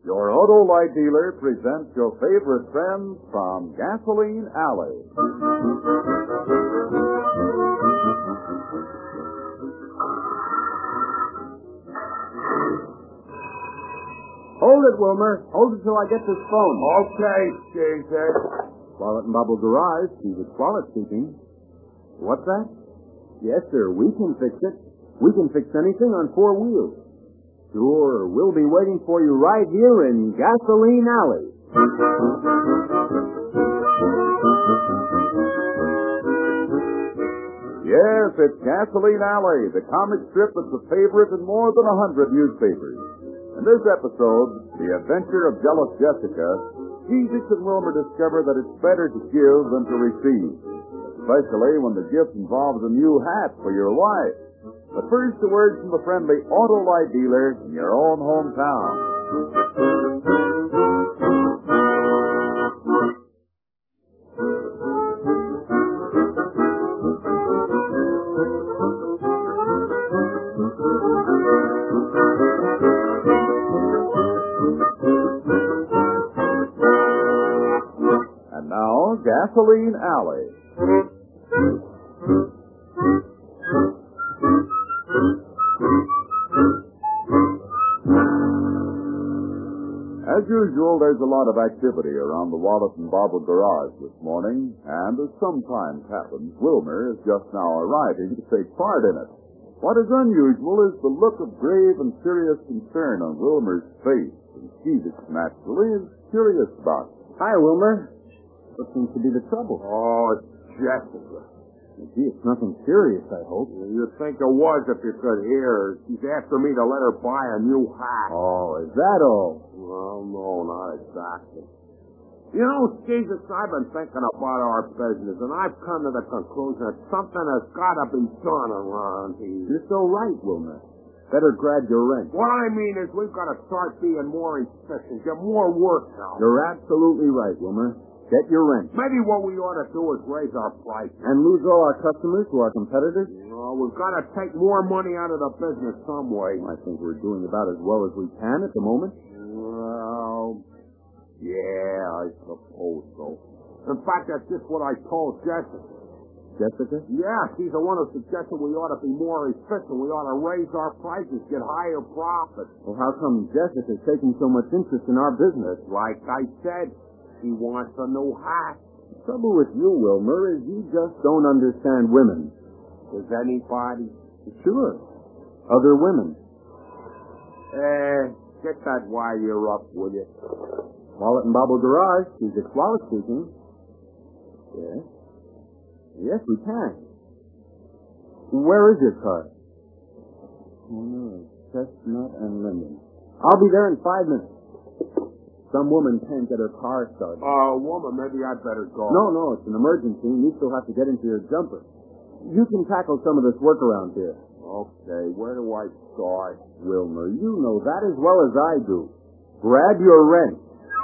Your Auto Light dealer presents your favorite friends from Gasoline Alley. Hold it, Wilmer. Hold it till I get this phone. Okay, Caesar. Wallet and Bubble Garage. Caesar Wallet speaking. What's that? Yes, sir. We can fix it. We can fix anything on four wheels. Sure. We'll be waiting for you right here in Gasoline Alley. Yes, it's Gasoline Alley, the comic strip that's a favorite in more than 100 newspapers. In this episode, The Adventure of Jealous Jessica, Jesus and Wilmer discover that it's better to give than to receive, especially when the gift involves a new hat for your wife. But first, a word from the friendly Auto Light dealer in your own hometown. And now, Gasoline Alley. As usual, there's a lot of activity around the Wallet and Bobble Garage this morning, and as sometimes happens, Wilmer is just now arriving to take part in it. What is unusual is the look of grave and serious concern on Wilmer's face, and Keevick, naturally, is curious about it. Hi, Wilmer. What seems to be the trouble? Oh, it's Jessica. Gee, it's nothing serious, I hope. You'd think it was if you could hear her. She's after me to let her buy a new hat. Oh, is that all? Well, no, not exactly. You know, Jesus, I've been thinking about our business, and I've come to the conclusion that something has got to be done around here. You're so right, Wilmer. Better grab your wrench. What I mean is we've got to start being more efficient, get more work out. You're absolutely right, Wilmer. Get your wrench. Maybe what we ought to do is raise our prices. And lose all our customers to our competitors? No, we've got to take more money out of the business some way. I think we're doing about as well as we can at the moment. Well, yeah, I suppose so. In fact, that's just what I told Jessica. Jessica? Yeah, she's the one who suggested we ought to be more efficient. We ought to raise our prices, get higher profits. Well, how come Jessica's taking so much interest in our business? Like I said, she wants a new hat. The trouble with you, Wilmer, is you just don't understand women. Does anybody? Sure. Other women. Get that wire up, will you? Wallet and Bobble Garage. Caesar Wallet speaking. Yes. Yes, we can. Where is your car? Oh, no. Chestnut and Linden. I'll be there in 5 minutes. Some woman can't get her car started. Woman, maybe I'd better go. No, it's an emergency. You still have to get into your jumper. You can tackle some of this work around here. Okay, where do I start? Wilmer, you know that as well as I do. Grab your wrench.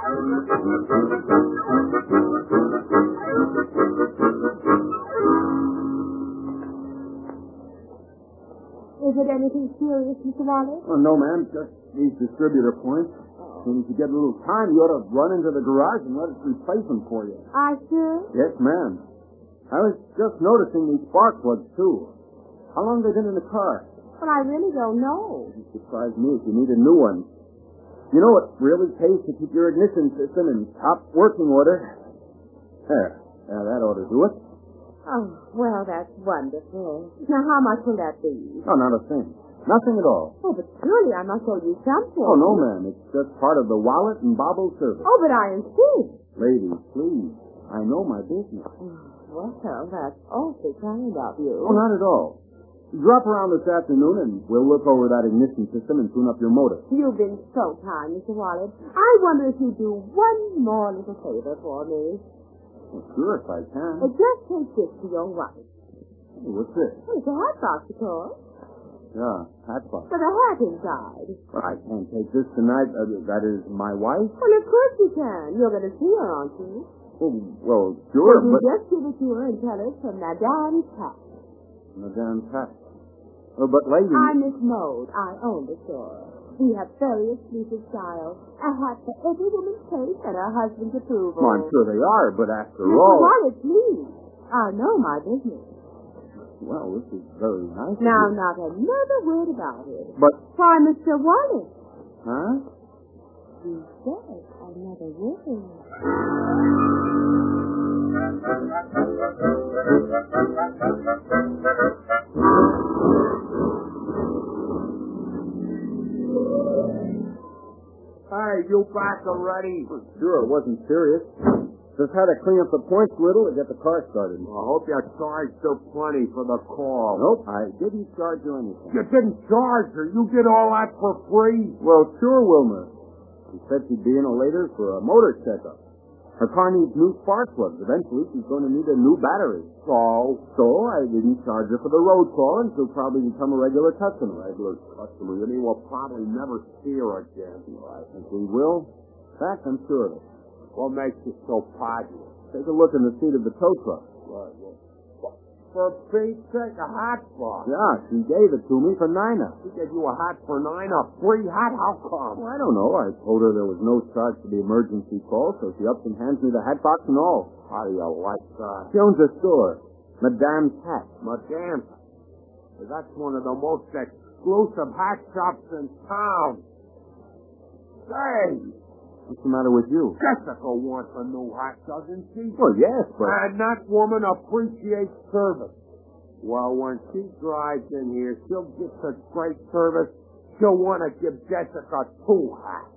Is it anything serious, Mr. Wallace? Oh, no, ma'am. Just these distributor points. And if you get a little time, you ought to run into the garage and let us replace them for you. I should? Yes, ma'am. I was just noticing these spark plugs, too. How long have they been in the car? Well, I really don't know. It surprised me if you need a new one. You know, it really pays to keep your ignition system in top working order. There. Now, that ought to do it. Oh, well, that's wonderful. Now, how much will that be? Oh, not a thing. Nothing at all. Oh, but surely I must owe you something. Oh, no, ma'am. It's just part of the Wallet and Bobble service. Oh, but I insist. Ladies, please. I know my business. Well, that's awfully kind of you. Oh, not at all. Drop around this afternoon and we'll look over that ignition system and tune up your motor. You've been so kind, Mr. Wallace. I wonder if you'd do one more little favor for me. Well, sure, if I can. Just take this to your wife. Hey, what's this? Well, it's a hat box, of course. Yeah, hat box. With a hat inside. Well, I can't take this tonight. That is my wife? Well, of course you can. You're going to see her, aren't you? Oh, well, sure, Well, you but... just give it to her and tell her it's from Madame Pat. Madame Pat. Oh, but lady... I'm Miss Mode. I own the store. We have very exclusive style. A hat for every woman's taste and her husband's approval. Well, I'm sure they are, but after Mr. all... Wallace, please. I know my business. Well, this is very nice of Now, you. not another word about it. But... Why, Mr. Wallace? Huh? You said another word. Hey, you back already? Sure, it wasn't serious. Just had to clean up the points a little to get the car started. I hope you charged her plenty for the call. Nope, I didn't charge you anything. You didn't charge her. You did all that for free. Well, sure, Wilmer. She said she'd be in later for a motor checkup. Her car needs new spark plugs. Eventually, she's going to need a new battery. So I didn't charge her for the road call, and she'll probably become a regular customer. Regular customer. You mean we'll probably never see her again. Well, I think we will. In fact, I'm sure of it. What makes you so positive? Take a look in the seat of the tow truck. Right, well, for Pete's sake, a hat for her. Yeah, she gave it to me for Nina. She gave you a hat for $9, a free hat? How come? Well, I don't know. I told her there was no charge for the emergency call, so she ups and hands me the hat box and all. How do you like that? She owns a store, Madame's Hat. Madame, that's one of the most exclusive hat shops in town. Say, What's the matter with you? Jessica wants a new hat, doesn't she? Well, yes, but... And that woman appreciates service. Well, when she drives in here, she'll get such great service, she'll want to give Jessica 2 hats.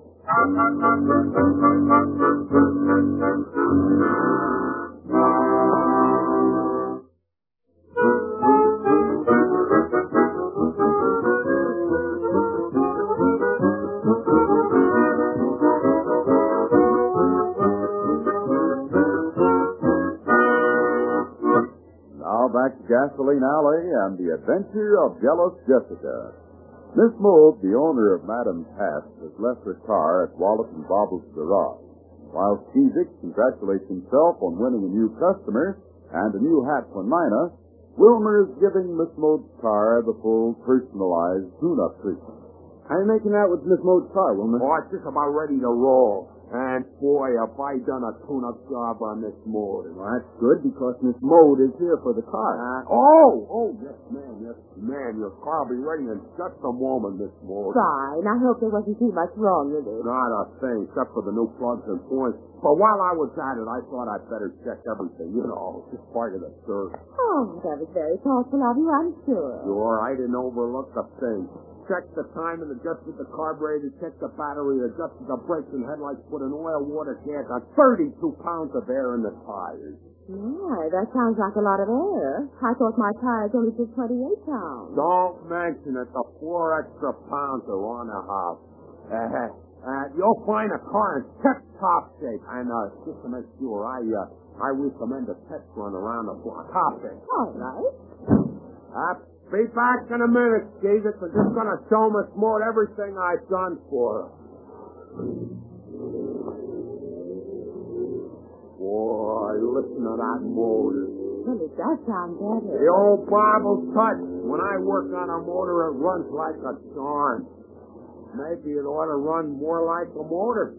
Back to Gasoline Alley and the adventure of Jealous Jessica. Miss Mould, the owner of Madame's Hat, has left her car at Wallace and Bobble's garage. While Stevick congratulates himself on winning a new customer and a new hat for Nina, Wilmer is giving Miss Mould's car the full personalized tune-up treatment. How are you making out with Miss Mode's car, Wilmer? Oh, it's just about ready to roll. And, boy, have I done a tune-up job on this Mode. Well, that's good, because Miss Mode is here for the car. Yes, ma'am. Your car will be ready in just a moment, Miss Mode. Fine. I hope there wasn't too much wrong with it. Not a thing, except for the new plugs and points. But while I was at it, I thought I'd better check everything. You know, it's just part of the service. Oh, that was very thoughtful of you, I'm sure. Sure, I didn't overlook a thing. Checked the time and adjusted the carburetor, checked the battery, adjusted the brakes and headlights, put an oil-water gas on 32 pounds of air in the tires. My, that sounds like a lot of air. I thought my tires only took 28 pounds. Don't mention it. The 4 extra pounds are on the house. You'll find a car in tip-top shape. And just to make sure, I recommend a test run around the block. Hop in. All right. Be back in a minute, Jesus. I'm just going to show Miss Maud everything I've done for her. Boy, listen to that motor. Well, it does sound better. The old Bible touch. When I work on a motor, it runs like a charm. Maybe it ought to run more like a motor.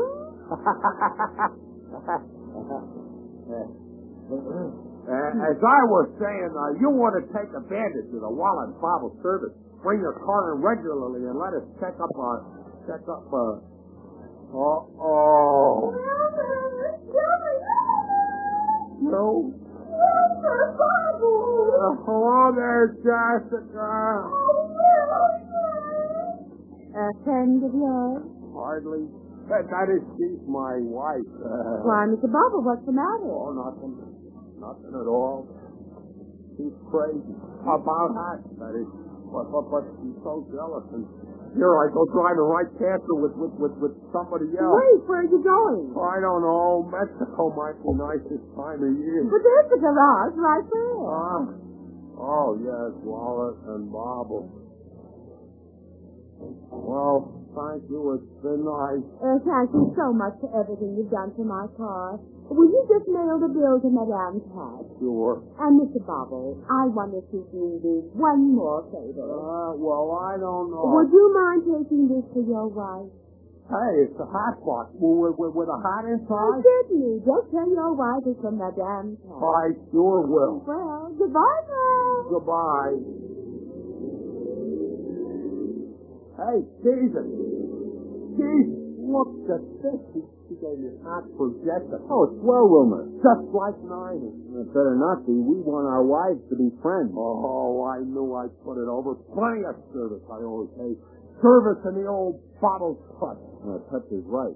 As I was saying, you want to take advantage of the Wallace Bible service. Bring your car in regularly and let us check up. No. Hello there, Jessica. A friend of yours? Hardly. That is, she's my wife. Why, Mr. Bubble, what's the matter? Oh, nothing. Nothing at all. She's crazy. About that is. But she's so jealous. And here I go driving right past her with somebody else. Wait, where are you going? I don't know. Mexico might be nice this time of year. But there's the garage right there. Oh, yes, Wallace and Bobble. Well, thank you. It's been nice. Thank you so much for everything you've done for my car. Will you just mail the bill to Madame's house? Sure. And Mr. Bobble, I wonder if you can do one more favor. Well, I don't know. Would you mind taking this to your wife? Hey, it's a hat box with a hat inside? Certainly. Just tell your wife it's from Madame's house. I sure will. Well, goodbye now. Goodbye. Hey, Jesus, look at this. She gave me a hat for Jessica. Oh, it's swell, Wilmer. Just like Nina. It better not be. We want our wives to be friends. Oh, I knew I'd put it over. Plenty of service, I always say. Service in the old bottle touch. Touch is right.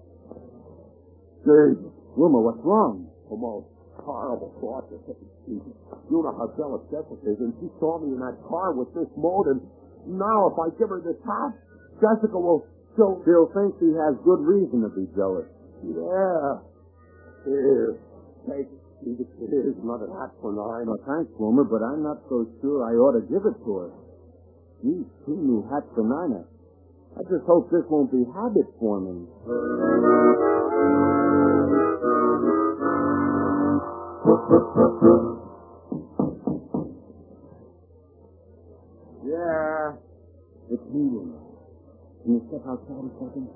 Jesus. Wilmer, what's wrong? The most horrible thought that hit me. You know how jealous Jessica is, and she saw me in that car with this mold, and now if I give her this hat, Jessica will... She'll think she has good reason to be jealous. Yeah. Here. Take it. Here's another hat for Nina. Well, thanks, Wilmer, but I'm not so sure I ought to give it to her. Gee, 2 new hats for Nina. I just hope this won't be habit forming. Yeah. It's me, Wilmer. Can you step outside a second?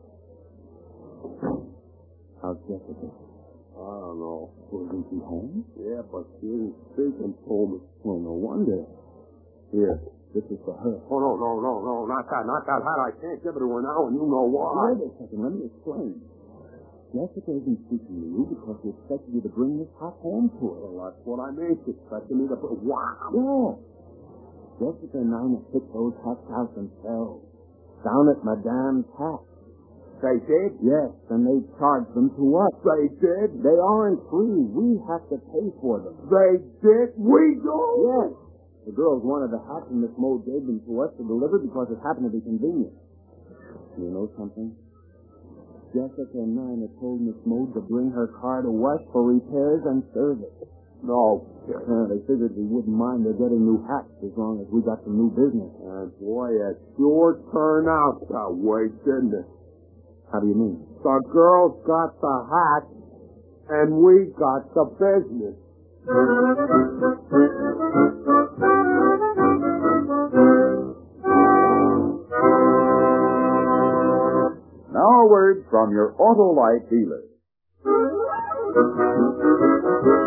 How's Jessica? I don't know. Isn't she home? Yeah, but she isn't speaking to me. Well, no wonder. Here, this is for her. Oh, no, not that hat. I can't give it to her now, and you know why. Wait a second, let me explain. Jessica isn't speaking to you because she expected you to bring this hat home to her. Well, that's what I mean. She expected me to put... Wow. Yeah. Jessica and Nina picked those hats out themselves. Down at Madame's house. They did? Yes, and they charged them to us. They did? They aren't free. We have to pay for them. They did? We do? Yes. The girls wanted the hats and Miss Moe gave them to us to deliver because it happened to be convenient. You know something? Jessica and Nina told Miss Moe to bring her car to us for repairs and service. No. They figured we wouldn't mind their getting new hats as long as we got some new business. And boy, it sure turned out that way, didn't it? How do you mean? The girls got the hats, and we got the business. Now a word from your Autolite dealer.